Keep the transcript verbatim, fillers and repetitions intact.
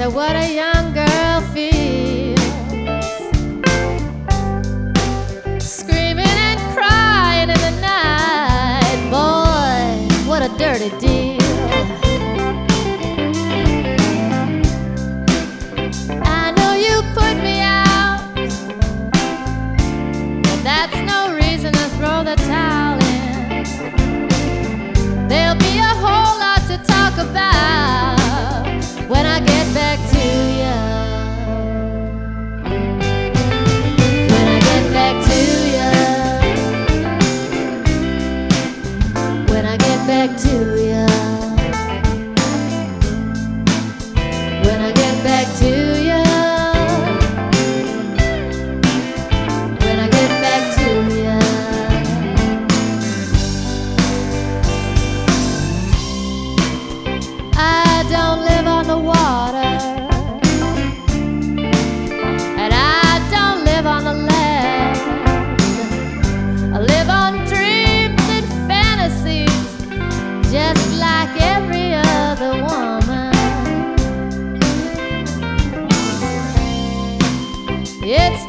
what a young girl feels, screaming and crying in the night. Boy, what a dirty deal. I know you put me out, but that's no reason to throw the towel in. There'll be a whole lot to talk about when I get back to you. When I get back to you. When I get back to you. When I get back to you. When I get back to you. I don't live on the water, and I don't live on the land. I live on dreams and fantasies, just like every other woman. It's